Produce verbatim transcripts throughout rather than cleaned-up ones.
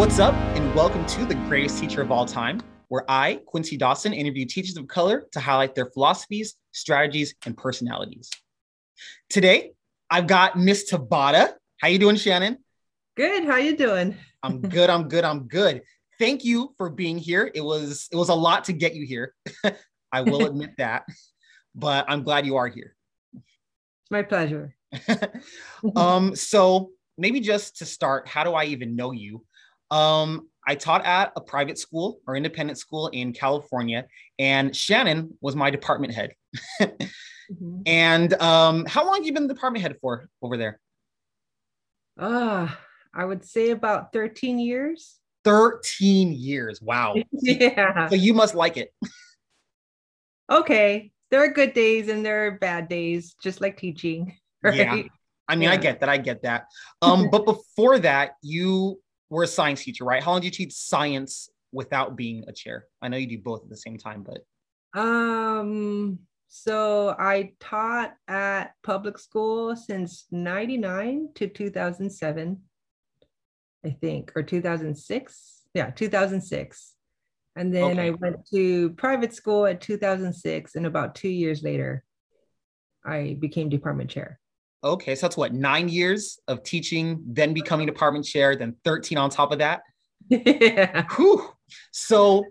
What's up, and welcome to The Greatest Teacher of All Time, where I, Quincy Dawson, interview teachers of color to highlight their philosophies, strategies, and personalities. Today, I've got Miss Tabata. How you doing, Shannon? Good. How you doing? I'm good. I'm good. I'm good. Thank you for being here. It was it was a lot to get you here. I will admit that, but I'm glad you are here. It's my pleasure. um, so maybe just to start, how do I even know you? Um, I taught at a private school or independent school in California, and Shannon was my department head. mm-hmm. And um, how long have you been the department head for over there? Uh, I would say about thirteen years. thirteen years. Wow. Yeah. So you must like it. Okay. There are good days and there are bad days, just like teaching. Right? Yeah. I mean, yeah. I get that. I get that. Um, but before that, you were a science teacher, right? How long did you teach science without being a chair? I know you do both at the same time, but. Um, so I taught at public school since ninety-nine to two thousand seven, I think, or two thousand six. Yeah, two thousand six. And then okay. I went to private school at two thousand six, and about two years later, I became department chair. Okay, so that's what, nine years of teaching, then becoming department chair, then thirteen on top of that? Yeah. Whew. So,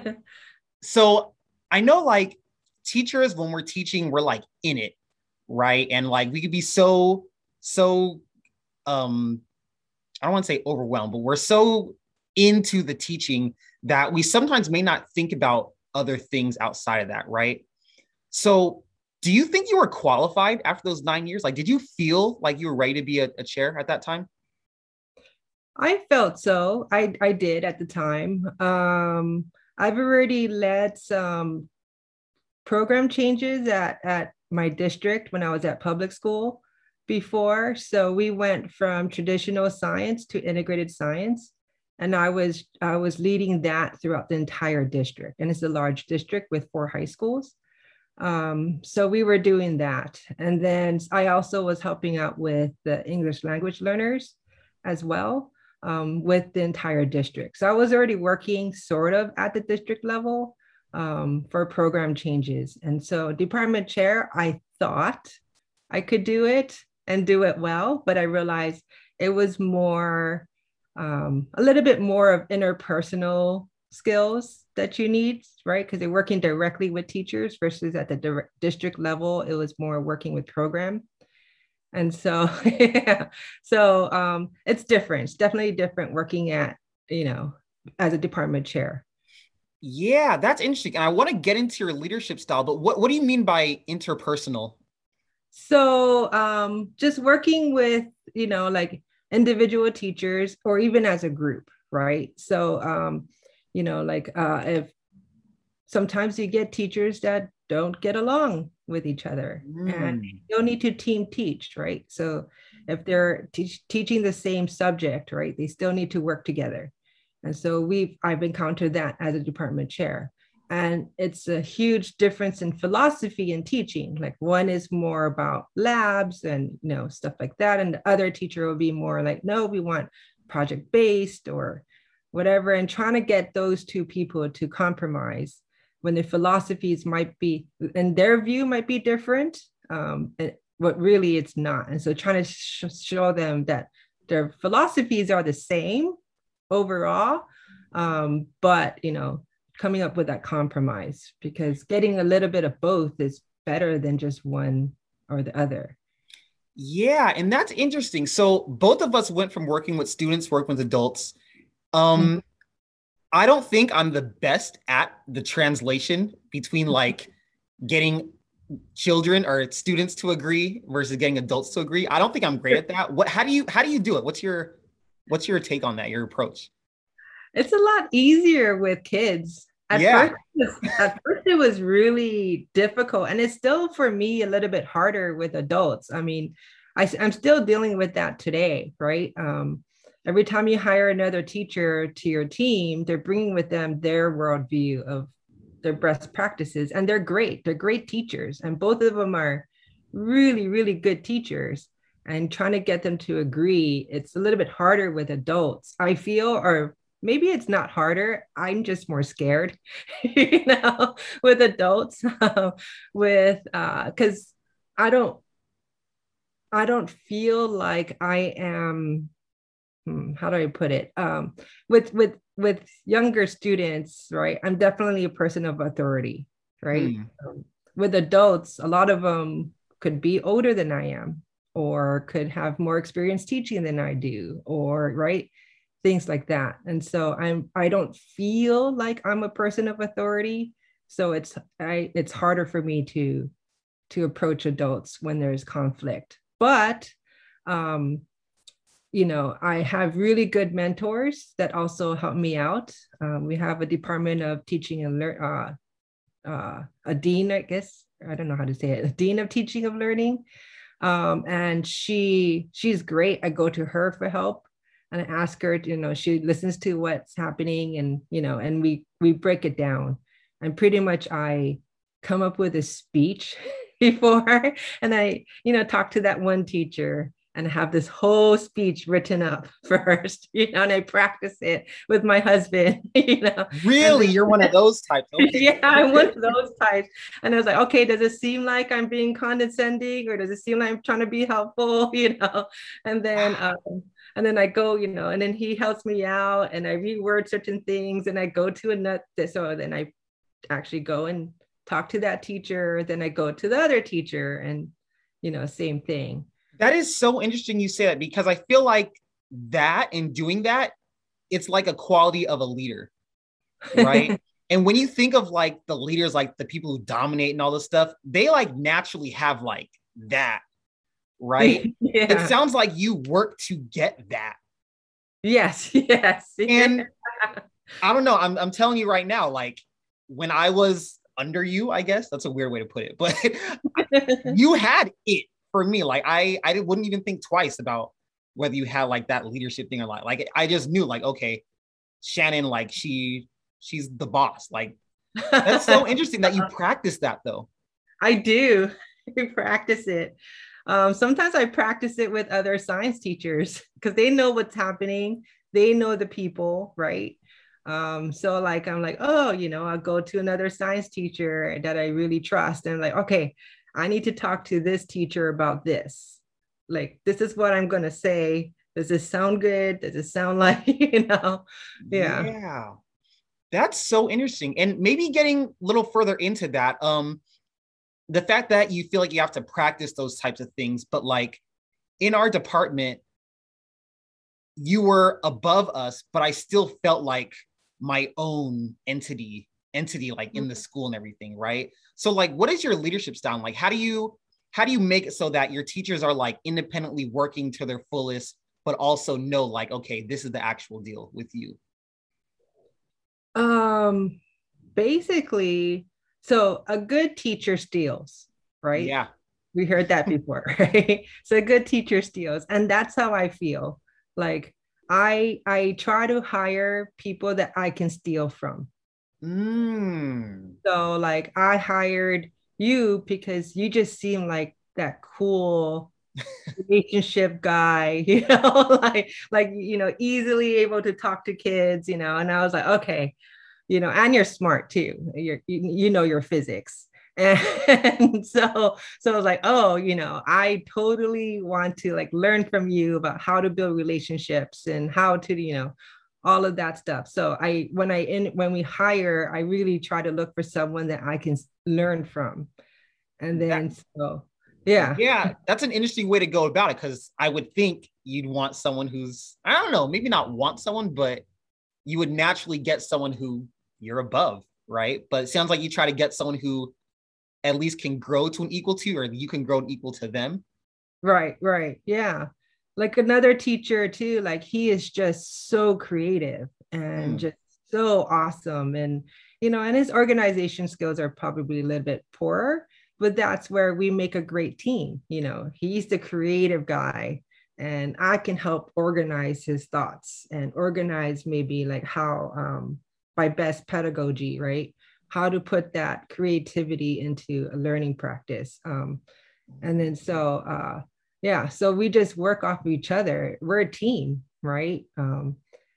so I know like teachers, when we're teaching, we're like in it, right? And like we could be so, so, um, I don't want to say overwhelmed, but we're so into the teaching that we sometimes may not think about other things outside of that, right? So do you think you were qualified after those nine years? Like, did you feel like you were ready to be a, a chair at that time? I felt so. I, I did at the time. Um, I've already led some program changes at, at my district when I was at public school before. So we went from traditional science to integrated science. And I was I was leading that throughout the entire district. And it's a large district with four high schools. Um, so we were doing that. And then I also was helping out with the English language learners as well, um, with the entire district. So I was already working sort of at the district level um, for program changes. And so department chair, I thought I could do it and do it well, but I realized it was more, um, a little bit more of interpersonal skills that you need, right? Because they're working directly with teachers versus at the direct district level, it was more working with program. And so, yeah, so um, it's different. It's definitely different working at, you know, as a department chair. Yeah, that's interesting. And I want to get into your leadership style, but what, what do you mean by interpersonal? So um, just working with, you know, like individual teachers or even as a group, right? So, um, you know, like uh, if sometimes you get teachers that don't get along with each other mm. and you'll need to team teach, right? So if they're te- teaching the same subject, right, they still need to work together. And so we've, I've encountered that as a department chair. And it's a huge difference in philosophy and teaching. Like one is more about labs and, you know, stuff like that. And the other teacher will be more like, no, we want project-based or whatever. And trying to get those two people to compromise when the philosophies might be, and their view might be different, um, but really it's not. And so trying to sh- show them that their philosophies are the same overall, um, but, you know, coming up with that compromise, because getting a little bit of both is better than just one or the other. Yeah, and that's interesting. So both of us went from working with students, working with adults. Um, mm-hmm. I don't think I'm the best at the translation between like getting children or students to agree versus getting adults to agree. I don't think I'm great at that. What? How do you? How do you do it? What's your What's your take on that? Your approach? It's a lot easier with kids. At, yeah. first, at first, it was really difficult. And it's still, for me, a little bit harder with adults. I mean, I, I'm still dealing with that today, right? Um, every time you hire another teacher to your team, they're bringing with them their worldview of their best practices. And they're great. They're great teachers. And both of them are really, really good teachers. And trying to get them to agree, it's a little bit harder with adults, I feel, or maybe it's not harder. I'm just more scared, you know, with adults, uh, with uh, because I don't I don't feel like I am, hmm, how do I put it? Um, with with with younger students, right? I'm definitely a person of authority, right? Hmm. Um, with adults, a lot of them could be older than I am, or could have more experience teaching than I do, or right, things like that. And so I'm I don't feel like I'm a person of authority. So it's I it's harder for me to to approach adults when there's conflict. But um, you know, I have really good mentors that also help me out. Um, we have a department of teaching and learn, uh, uh, a dean, I guess. I don't know how to say it, a dean of teaching of learning. Um, and she she's great. I go to her for help, and I ask her, you know, she listens to what's happening, and you know, and we we break it down. And pretty much I come up with a speech before, and I, you know, talk to that one teacher and have this whole speech written up first, you know, and I practice it with my husband, you know. And Really? then, You're one of those types. Okay. yeah, I'm one of those types. And I was like, okay, does it seem like I'm being condescending, or does it seem like I'm trying to be helpful, you know? And then, um, and then I go, you know, and then he helps me out, and I reword certain things, and I go to another. So then I actually go and talk to that teacher. Then I go to the other teacher, and you know, same thing. That is so interesting you say that, because I feel like that in doing that, it's like a quality of a leader, right? And when you think of like the leaders, like the people who dominate and all this stuff, they like naturally have like that, right? It Yeah. sounds like you work to get that. Yes. Yes. And I don't know, I'm, I'm telling you right now, like when I was under you, I guess that's a weird way to put it, but you had it for me. Like I, I wouldn't even think twice about whether you had like that leadership thing or not. Like I just knew like, okay, Shannon, like she, she's the boss. Like that's so interesting that you practice that though. I do. I practice it. Um, sometimes I practice it with other science teachers because they know what's happening. They know the people, right? Um, so like I'm like, oh, you know, I'll go to another science teacher that I really trust, and I'm like, okay, I need to talk to this teacher about this. Like, this is what I'm gonna say. Does this sound good? Does it sound like, you know? Yeah. Yeah. That's so interesting. And maybe getting a little further into that, um, the fact that you feel like you have to practice those types of things, but like in our department, you were above us, but I still felt like my own entity, entity like in the school and everything, right? So like what is your leadership style? Like how do you how do you make it so that your teachers are like independently working to their fullest, but also know like, okay, this is the actual deal with you? Um, basically, so a good teacher steals, right? Yeah. We heard that before, right? So a good teacher steals, and that's how I feel. Like I I try to hire people that I can steal from. Mm. So like I hired you because you just seem like that cool relationship guy, you know, like like you know, easily able to talk to kids, you know. And I was like, okay, you know, and you're smart too. You're you, you know your physics. And so so I was like, oh, you know, I totally want to like learn from you about how to build relationships and how to, you know, all of that stuff. So I when I in when we hire, I really try to look for someone that I can learn from. And That, then so yeah. yeah, that's an interesting way to go about it, because I would think you'd want someone who's, I don't know, maybe not want someone, but you would naturally get someone who you're above, right? But it sounds like you try to get someone who at least can grow to an equal to, or you can grow an equal to them. Right, right. Yeah. Like another teacher too, like he is just so creative and Mm. just so awesome. And, you know, and his organization skills are probably a little bit poorer, but that's where we make a great team. You know, he's the creative guy, and I can help organize his thoughts and organize maybe like how, um, by best pedagogy, right? How to put that creativity into a learning practice. Um, and then so, uh, yeah, so we just work off of each other. We're a team, right? Um,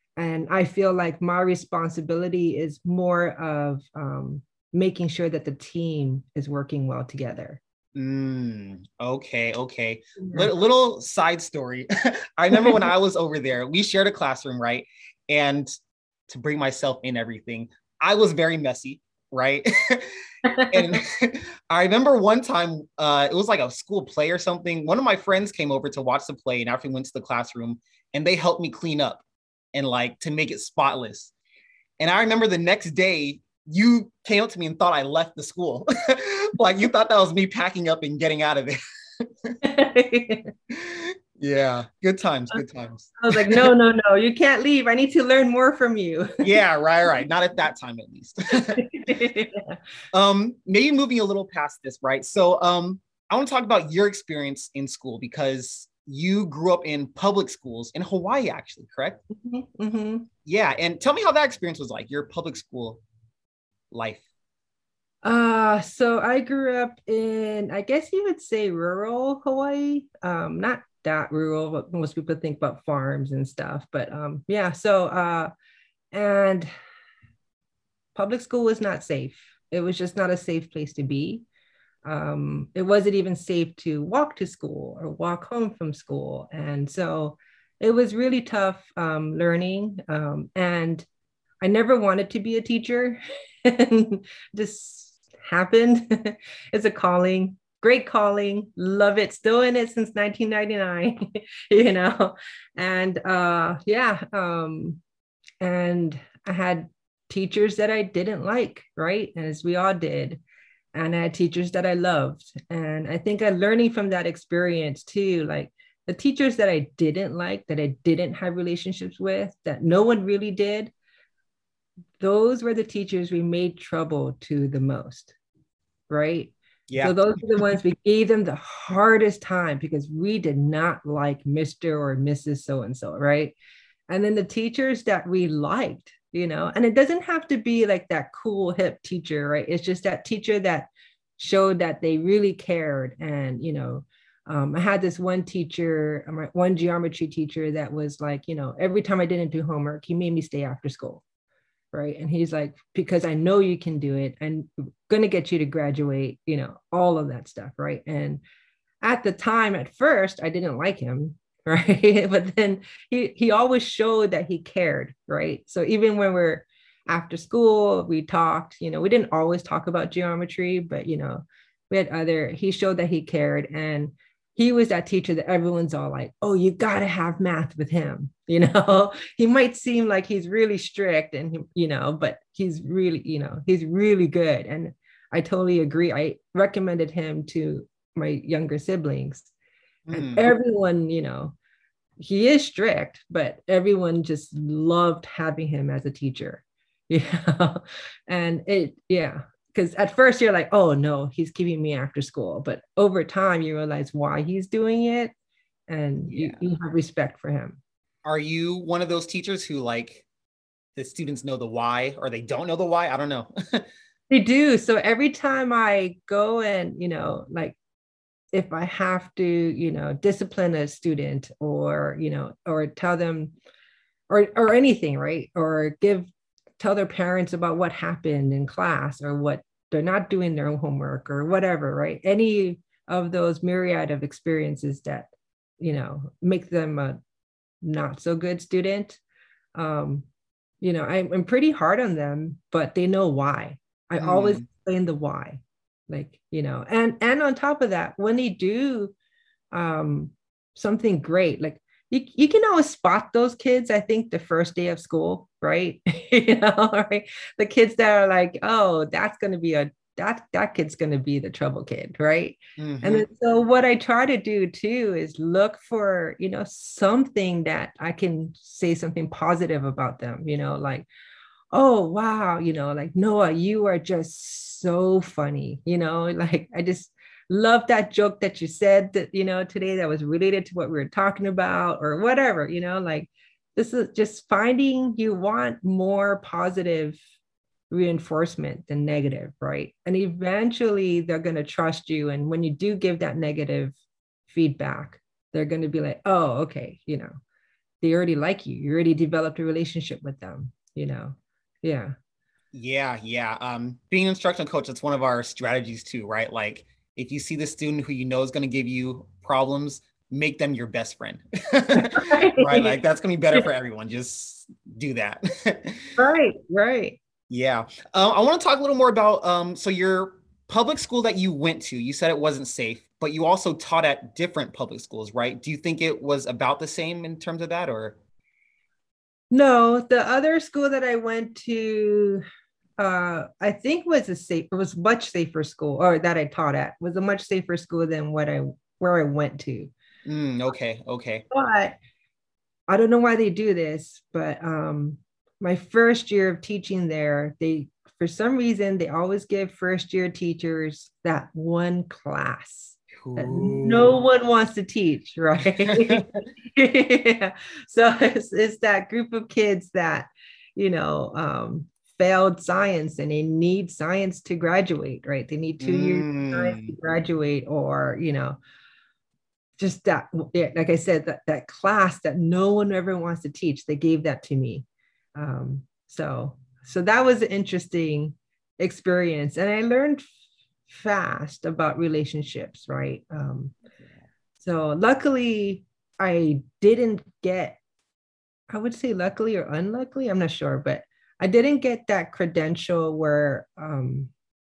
And I feel like my responsibility is more of um, making sure that the team is working well together. Mm, okay, okay. Yeah. Little, little side story. I remember when I was over there, we shared a classroom, right? And to bring myself in everything, I was very messy, right? And I remember one time, uh, it was like a school play or something. One of my friends came over to watch the play, and after we went to the classroom, and they helped me clean up and like to make it spotless. And I remember the next day, you came up to me and thought I left the school. Like you thought that was me packing up and getting out of it. Yeah, good times, good times. I was like, no, no, no, you can't leave. I need to learn more from you. Yeah, right, right. Not at that time, at least. Yeah. Um, maybe moving a little past this, right? So um, I want to talk about your experience in school because you grew up in public schools in Hawaii, actually, correct? Mm-hmm. Mm-hmm. Yeah, and tell me how that experience was like, your public school life. Uh, so I grew up in, I guess you would say rural Hawaii. Um, not that rural, but most people think about farms and stuff. But um, yeah, so uh, and public school was not safe. It was just not a safe place to be. Um, it wasn't even safe to walk to school or walk home from school. And so it was really tough um, learning. Um, and I never wanted to be a teacher. And this happened. It's a calling, great calling, love it, still in it since nineteen ninety-nine, you know. And uh, yeah, um, and I had teachers that I didn't like, right? As we all did. And I had teachers that I loved. And I think I'm learning from that experience too, like the teachers that I didn't like, that I didn't have relationships with, that no one really did, those were the teachers we made trouble to the most, right? Yeah. So those are the ones we gave them the hardest time because we did not like Mister or Missus So-and-so, right? And then the teachers that we liked, you know, and it doesn't have to be like that cool hip teacher, right? It's just that teacher that showed that they really cared. And, you know, um, I had this one teacher, one geometry teacher that was like, you know, every time I didn't do homework, he made me stay after school, right? And he's like, because I know you can do it. I'm going to get you to graduate, you know, all of that stuff, right? And at the time, at first, I didn't like him, right? But then he he always showed that he cared, right? So even when we're after school, we talked, you know, we didn't always talk about geometry, but you know, we had other, he showed that he cared. And he was that teacher that everyone's all like, oh, you got to have math with him. You know, he might seem like he's really strict and, you know, but he's really, you know, he's really good. And I totally agree. I recommended him to my younger siblings. And Mm. everyone, you know, he is strict, but everyone just loved having him as a teacher. Yeah. And it, yeah. Because at first you're like, oh no, he's keeping me after school. But over time you realize why he's doing it and yeah. you, you have respect for him. Are you one of those teachers who like the students know the why or they don't know the why? I don't know. They do. So every time I go and, you know, like if I have to, you know, discipline a student or, you know, or tell them or or anything, right? Or give tell their parents about what happened in class or what they're not doing their own homework or whatever, right? Any of those myriad of experiences that, you know, make them a not so good student. Um, you know, I'm, I'm pretty hard on them, but they know why. I mm. always explain the why, like, you know, and, and on top of that, when they do um, something great, like you, you can always spot those kids, I think, the first day of school, right? You know, right? The kids that are like, oh, that's going to be a, that, that kid's going to be the trouble kid, right? Mm-hmm. And then, so what I try to do too is look for, you know, something that I can say something positive about them, you know, like, oh, wow, you know, like, Noah, you are just so funny, you know, like, I just love that joke that you said that, you know, today that was related to what we were talking about or whatever, you know, like this is just finding you want more positive reinforcement than negative, right? And eventually they're going to trust you. And when you do give that negative feedback, they're going to be like, oh, okay, you know, they already like you. You already developed a relationship with them, you know? Yeah. Yeah, yeah. Um, being an instructional coach, that's one of our strategies too, right? Like if you see the student who you know is going to give you problems, make them your best friend. Right? Like that's going to be better for everyone. Just do that. Right, right. Yeah. Um, I want to talk a little more about um, so your public school that you went to, you said it wasn't safe, but you also taught at different public schools, right? Do you think it was about the same in terms of that, or? No, the other school that I went to, uh, I think was a safe, it was much safer school, or that I taught at was a much safer school than what I where I went to. Mm, okay, okay. But I don't know why they do this, but um, my first year of teaching there, they for some reason they always give first year teachers that one class that no Ooh. one wants to teach, right? Yeah. So it's, it's that group of kids that, you know, um, failed science and they need science to graduate, right? They need two years of science to Mm. graduate, or, you know, just that, yeah, like I said, that, that class that no one ever wants to teach, they gave that to me. Um, so, so that was an interesting experience. And I learned fast about relationships, right? Um, so luckily I didn't get, I would say luckily or unluckily, I'm not sure, but I didn't get that credential where um,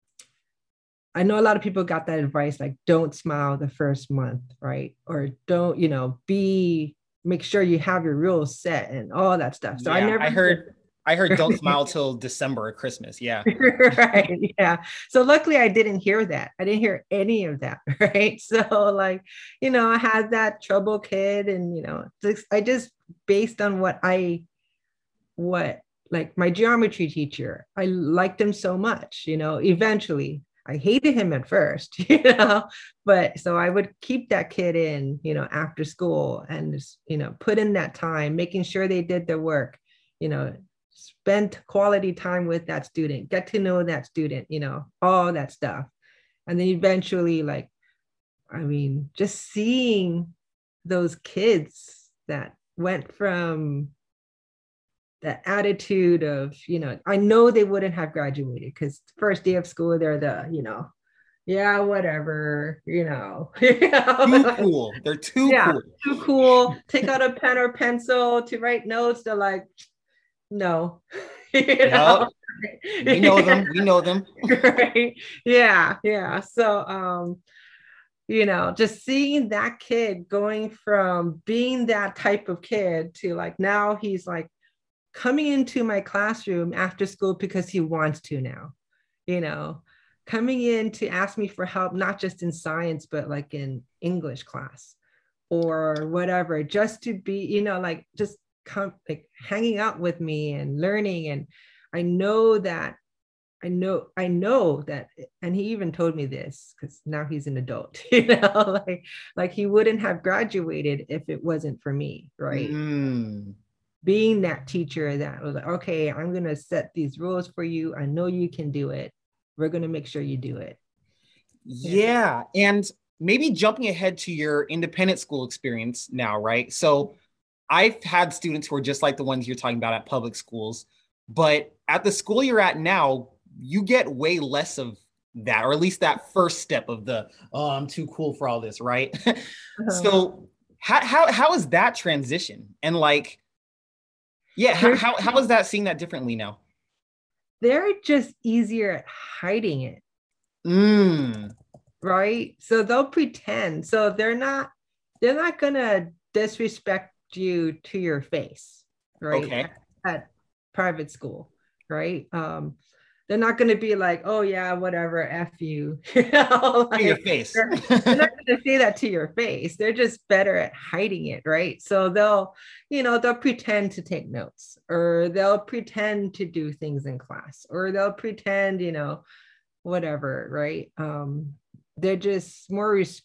I know a lot of people got that advice, like don't smile the first month, right? Or don't, you know, be, make sure you have your rules set and all that stuff. So I Yeah, never I heard I heard don't smile till December or Christmas. Yeah. right, yeah. So luckily I didn't hear that. I didn't hear any of that, right? So like, you know, I had that trouble kid, and you know, just, I just based on what I what like my geometry teacher, I liked him so much, you know, eventually I hated him at first, you know, but so I would keep that kid in, you know, after school and just, you know, put in that time, making sure they did their work, you know, spend quality time with that student, get to know that student, you know, all that stuff. And then eventually, like, I mean, just seeing those kids that went from the attitude of, you know, I know they wouldn't have graduated because first day of school, they're the, you know, yeah, whatever, you know, Too cool. They're too yeah, cool. too cool. Take out a pen or pencil to write notes. They're like, no, you Yep. know, We know them. We know them. right? Yeah, yeah. So, um, you know, just seeing that kid going from being that type of kid to like now he's like coming into my classroom after school because he wants to now, you know, coming in to ask me for help, not just in science, but like in English class or whatever, just to be, you know, like just come like hanging out with me and learning. And I know that I know, I know that, and he even told me this because now he's an adult, you know, like, like he wouldn't have graduated if it wasn't for me, right? Mm. Being that teacher that was like, okay, I'm going to set these rules for you. I know you can do it. We're going to make sure you do it. Yeah. Yeah. And maybe jumping ahead to your independent school experience now, right? So I've had students who are just like the ones you're talking about at public schools, but at the school you're at now, you get way less of that, or at least that first step of the, oh, I'm too cool for all this, right? Uh-huh. So how, how, how is that transition? And like, yeah, how, They're, how, how is that seeing that differently now? they're just easier at hiding it, Mm, right? So they'll pretend. So they're not, they're not going to disrespect you to your face, right? okay. At, at private school, right? Um, they're not going to be like, oh yeah, whatever, F you. You know, To your like face. they're, they're not going to say that to your face. They're just better at hiding it, right? So they'll, you know, they'll pretend to take notes, or they'll pretend to do things in class, or they'll pretend, you know, whatever, right? Um, they're just more, res-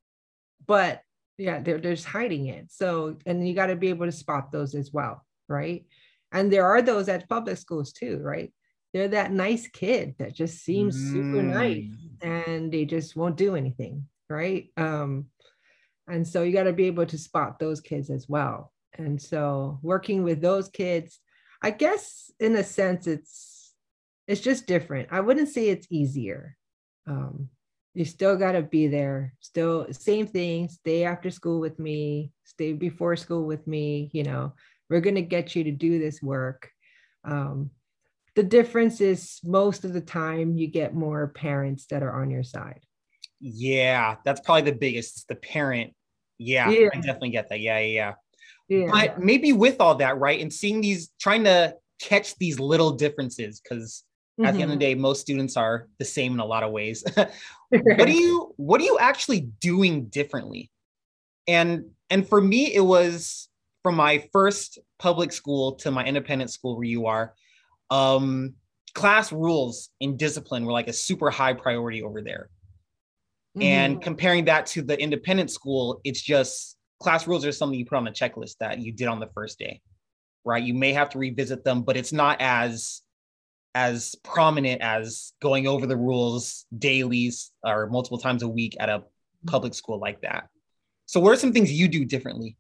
but yeah, they're, they're just hiding it. So, and you got to be able to spot those as well, right? And there are those at public schools too, right? They're that nice kid that just seems super nice Mm. and they just won't do anything, right? Um, and so you got to be able to spot those kids as well. And so working with those kids, I guess in a sense, it's it's just different. I wouldn't say it's easier. Um, you still got to be there. Still same thing. Stay after school with me. Stay before school with me. You know, we're going to get you to do this work. Um, the difference is most of the time you get more parents that are on your side. Yeah, that's probably the biggest. It's the parent. Yeah, Yeah. I definitely get that. Yeah, yeah, yeah. Yeah. But maybe with all that, right? And seeing these, trying to catch these little differences, because at the end of the day, most students are the same in a lot of ways. What do you, what are you actually doing differently? And and for me, it was from my first public school to my independent school where you are, um, class rules and discipline were like a super high priority over there. And comparing that to the independent school, it's just class rules are something you put on a checklist that you did on the first day, right? You may have to revisit them, but it's not as as prominent as going over the rules daily or multiple times a week at a public school like that. So what are some things you do differently?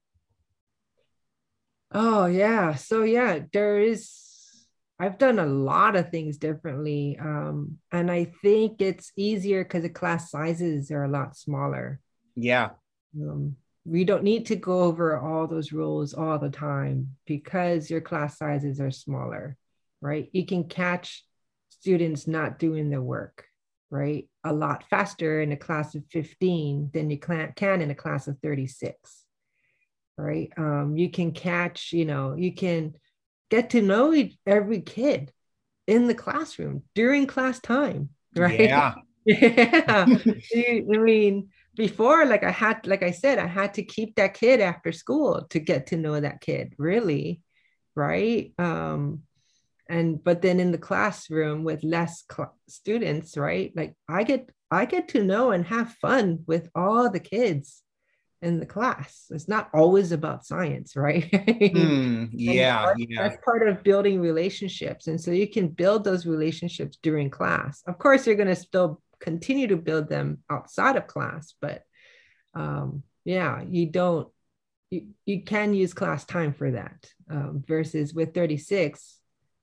Oh yeah. So yeah, there is, I've done a lot of things differently. Um, and I think it's easier because the class sizes are a lot smaller. Yeah. Um, we don't need to go over all those rules all the time because your class sizes are smaller, right? You can catch students not doing their work, right? A lot faster in a class of fifteen than you can in a class of thirty-six, right? Um, you can catch, you know, you can get to know every kid in the classroom during class time, right? Yeah. Yeah. I mean, before, like I had, like I said, I had to keep that kid after school to get to know that kid, really, right? Um, and but then in the classroom with less cl- students, right? Like I get, I get to know and have fun with all the kids in the class. It's not always about science, right? Mm, yeah, that's, yeah. that's part of building relationships. And so you can build those relationships during class. Of course, you're going to still continue to build them outside of class, but um, yeah, you don't, you, you can use class time for that um, versus with thirty-six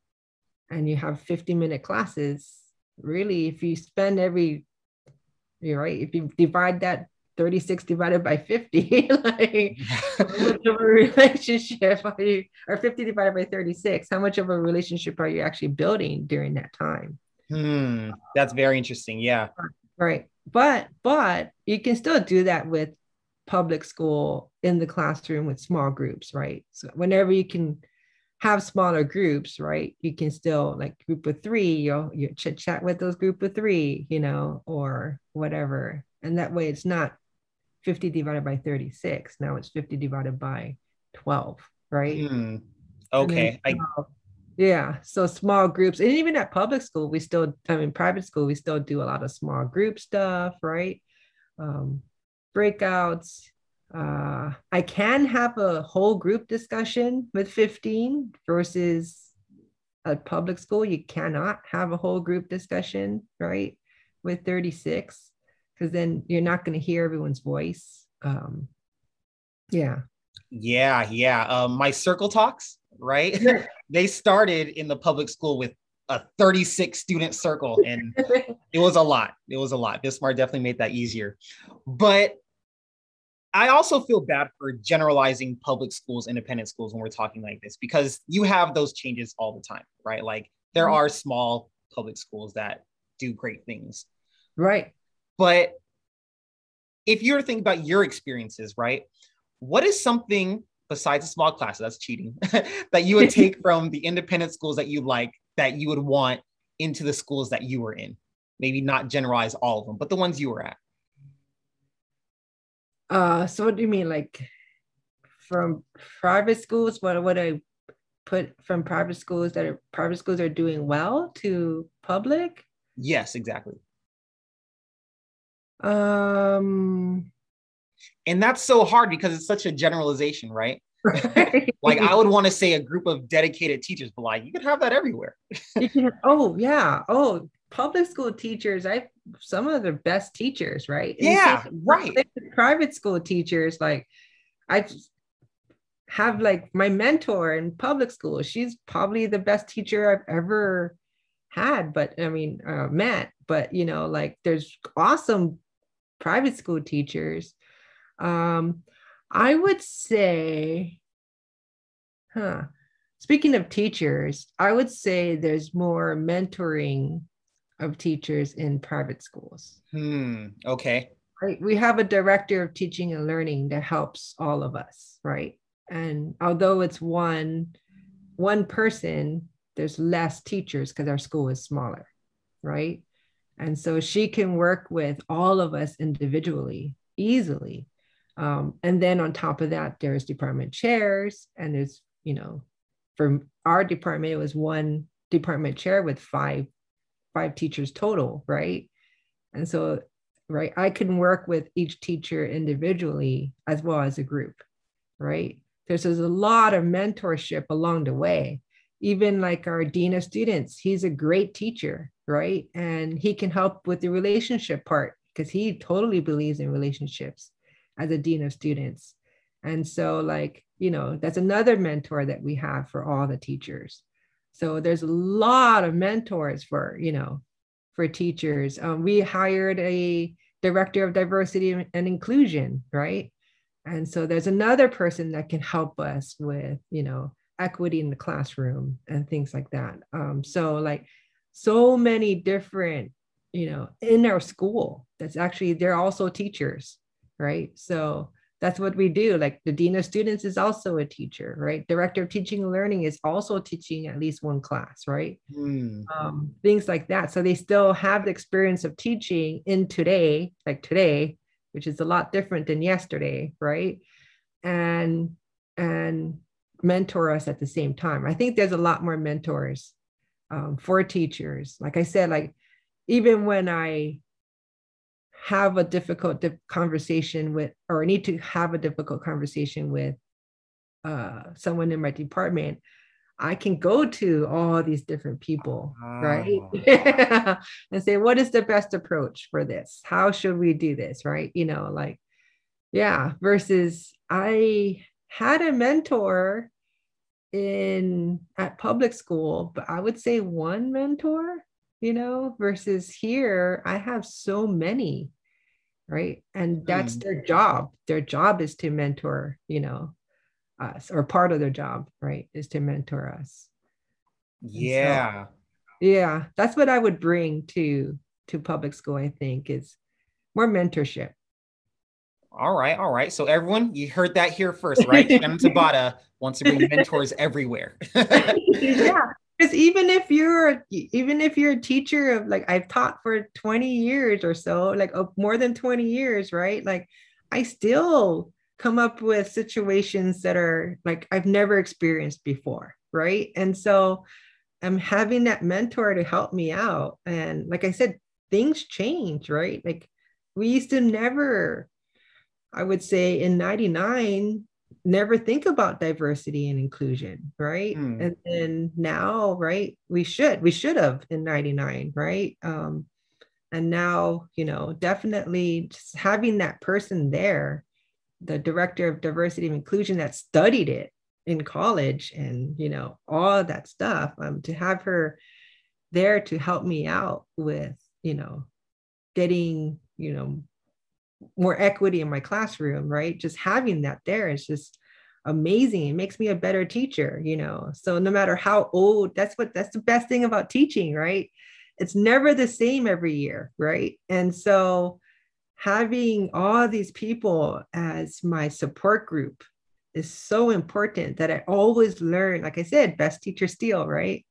and you have fifty minute classes. Really, if you spend every, you're right, if you divide that thirty-six divided by fifty, like how much of a relationship are you, or fifty divided by thirty-six, how much of a relationship are you actually building during that time? Hmm, that's very interesting. Yeah. Right. But but you can still do that with public school in the classroom with small groups, right? So whenever you can have smaller groups, right? You can still like group of three, you'll you chit chat with those group of three, you know, or whatever. And that way it's not fifty divided by thirty-six. Now it's fifty divided by twelve, right? Hmm. And then Okay. I yeah, so small groups, and even at public school, we still, I mean, private school, we still do a lot of small group stuff, right? Um, breakouts. Uh, I can have a whole group discussion with fifteen versus at public school, you cannot have a whole group discussion, right? With thirty-six, because then you're not going to hear everyone's voice. Um, yeah. Yeah, yeah. Um, my circle talks, right? Yeah. They started in the public school with a thirty-six student circle, and it was a lot. It was a lot. Bismarck definitely made that easier. But I also feel bad for generalizing public schools, independent schools when we're talking like this, because you have those changes all the time, right? Like there are small public schools that do great things. Right. But if you're thinking about your experiences, right? What is something besides a small class, that's cheating, that you would take from the independent schools that you like, that you would want into the schools that you were in? Maybe not generalize all of them, but the ones you were at. Uh, so what do you mean, like from private schools? What would I put from private schools that are private schools are doing well to public? Yes, exactly. Um, and that's so hard because it's such a generalization, right? Like I would want to say a group of dedicated teachers, but like you could have that everywhere. You can, oh yeah, oh public school teachers, I some of the best teachers, right? And Yeah, right. Private school teachers, like I've have like my mentor in public school. She's probably the best teacher I've ever had, but I mean, uh, met, but you know, like there's awesome private school teachers. Um, I would say, huh, speaking of teachers, I would say there's more mentoring of teachers in private schools. Hmm. Okay. Right? We have a director of teaching and learning that helps all of us, right? And although it's one one person, there's less teachers because our school is smaller, right? And so she can work with all of us individually easily. Um, and then on top of that, there's department chairs, and there's, you know, for our department, it was one department chair with five five teachers total, right? And so, right, I can work with each teacher individually as well as a group, right? There's, there's a lot of mentorship along the way. Even like our dean of students, he's a great teacher, right? And he can help with the relationship part because he totally believes in relationships as a dean of students. And so, like, you know, that's another mentor that we have for all the teachers. So there's a lot of mentors for, you know, for teachers. Um, we hired a director of diversity and inclusion, right? And so there's another person that can help us with, you know, equity in the classroom and things like that. Um, so like so many different, you know, in our school, that's actually, they're also teachers, right? So that's what we do. Like the dean of students is also a teacher, right? Director of teaching and learning is also teaching at least one class, right? Hmm. Um, things like that. So they still have the experience of teaching in today, like today, which is a lot different than yesterday, right? And and mentor us at the same time. I think there's a lot more mentors um, for teachers. Like I said, like even when I have a difficult di- conversation with, or need to have a difficult conversation with uh, someone in my department, I can go to all these different people, right? Oh. And say, what is the best approach for this? How should we do this, right? You know, like, yeah, versus I had a mentor in at public school, but I would say one mentor, you know, versus here, I have so many, right? And that's Hmm. their job. Their job is to mentor, you know, us, or part of their job, right, is to mentor us. And so, Yeah. yeah, that's what I would bring to to public school, I think, is more mentorship. All right. All right. So everyone, you heard that here first, right? Shannon Tabata wants to bring mentors everywhere. Yeah, because even if you're even if you're a teacher of, like, I've taught for twenty years or so, like uh, more than twenty years, right? Like I still come up with situations that are like I've never experienced before, right? And so I'm having that mentor to help me out. And like I said, things change, right? Like we used to never, I would say in ninety-nine, never think about diversity and inclusion, right? Hmm. And then now, right, we should, we should have in ninety-nine, right? Um, and now, you know, definitely just having that person there, the director of diversity and inclusion that studied it in college and, you know, all of that stuff, um, to have her there to help me out with, you know, getting, you know, more equity in my classroom, right? Just having that there is just amazing. It makes me a better teacher, you know. So no matter how old, that's what that's the best thing about teaching, right? It's never the same every year, right? And so having all these people as my support group is so important that I always learn, like I said, best teacher steal, right?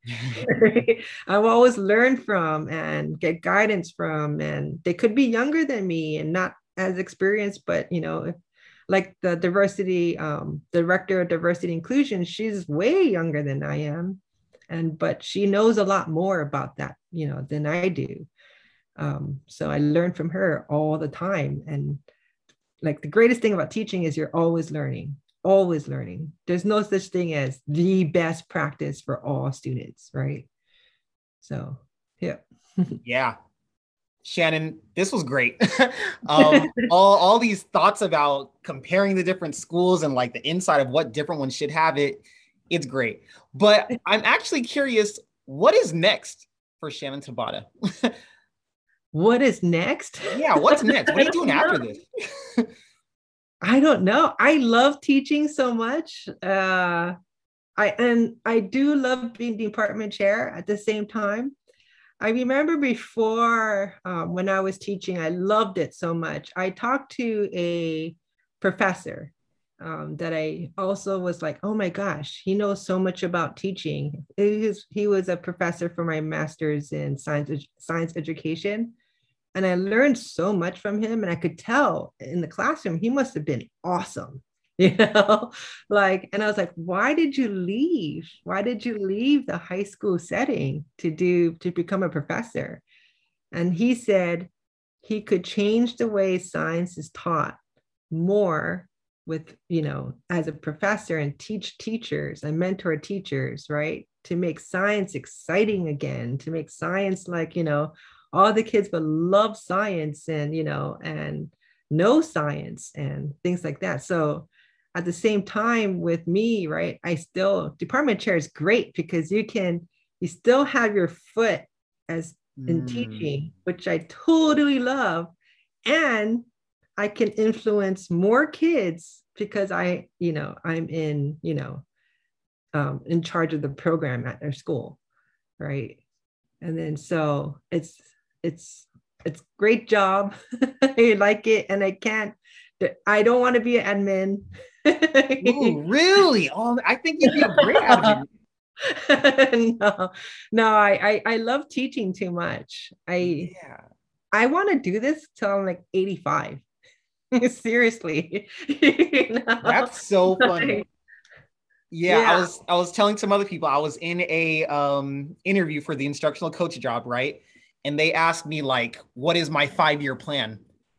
I've always learned from and get guidance from, and they could be younger than me and not as experienced, but you know, if, like the diversity um, director of diversity inclusion, she's way younger than I am, and but she knows a lot more about that, you know, than I do. Um, so I learn from her all the time, and like the greatest thing about teaching is you're always learning, always learning. There's no such thing as the best practice for all students, right? So, yeah. Yeah. Shannon, this was great. um, all, all these thoughts about comparing the different schools and like the inside of what different ones should have it. It's great. But I'm actually curious, what is next for Shannon Tabata? What is next? Yeah, what's next? What are you doing after this? I don't know. I love teaching so much. Uh, I and I do love being department chair at the same time. I remember before um, when I was teaching, I loved it so much. I talked to a professor um, that I also was like, oh my gosh, he knows so much about teaching. He was, he was a professor for my master's in science, science education. And I learned so much from him. And I could tell in the classroom, he must have been awesome. You know, like, and I was like, why did you leave? Why did you leave the high school setting to do, to become a professor? And he said he could change the way science is taught more with, you know, as a professor and teach teachers and mentor teachers, right? To make science exciting again, to make science like, you know, all the kids would love science and, you know, and know science and things like that. So at the same time with me, right, I still, department chair is great because you can, you still have your foot as in mm. teaching, which I totally love. And I can influence more kids because I, you know, I'm in, you know, um, in charge of the program at their school, right? And then so it's, it's, it's great job. I like it. And I can't, I don't want to be an admin. Ooh, really? Oh, I think you'd be a great admin. no, no, I, I I love teaching too much. I yeah. I want to do this till I'm like eighty-five. Seriously. You know? That's so funny. Yeah, yeah, I was I was telling some other people I was in a um interview for the instructional coach job, right? And they asked me like, what is my five-year plan?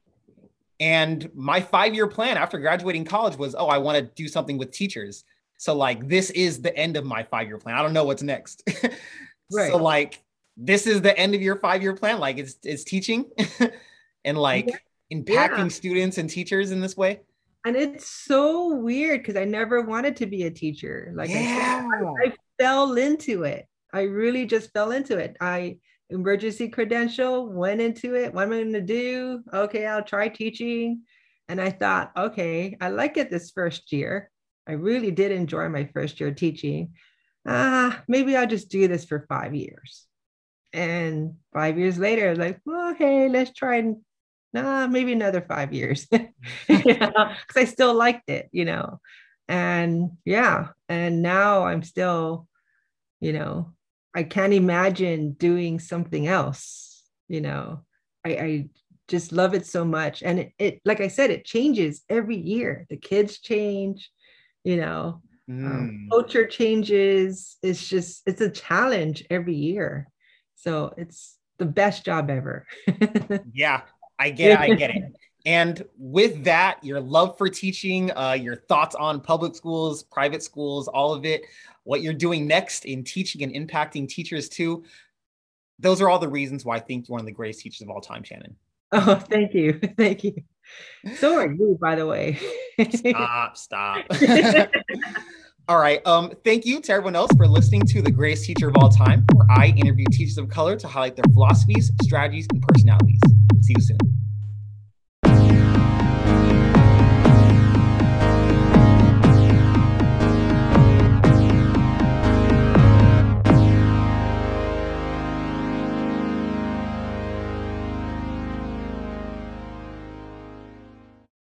And my five-year plan after graduating college was, oh, I want to do something with teachers. So like, this is the end of my five-year plan. I don't know what's next. Right. So like, this is the end of your five-year plan. Like it's, it's teaching and like yeah. impacting yeah. students and teachers in this way. And it's so weird because I never wanted to be a teacher. Like yeah. I, I, I fell into it. I really just fell into it. I emergency credential, went into it. What am I going to do? Okay, I'll try teaching. And I thought, okay, I like it this first year. I really did enjoy my first year teaching. Ah, maybe I'll just do this for five years. And five years later, I was like, well, hey, let's try and nah, maybe another five years. Because I still liked it, you know. And yeah, and now I'm still, you know, I can't imagine doing something else, you know. I, I just love it so much. And it, it, like I said, it changes every year. The kids change, you know, mm. um, culture changes. It's just, it's a challenge every year. So it's the best job ever. Yeah, I get it. I get it. And with that, your love for teaching, uh, your thoughts on public schools, private schools, all of it, what you're doing next in teaching and impacting teachers too. Those are all the reasons why I think you're one of the greatest teachers of all time, Shannon. Oh, thank you. Thank you. So are you, by the way. Stop, stop. All right. Um, thank you to everyone else for listening to The Greatest Teacher of All Time, where I interview teachers of color to highlight their philosophies, strategies, and personalities. See you soon.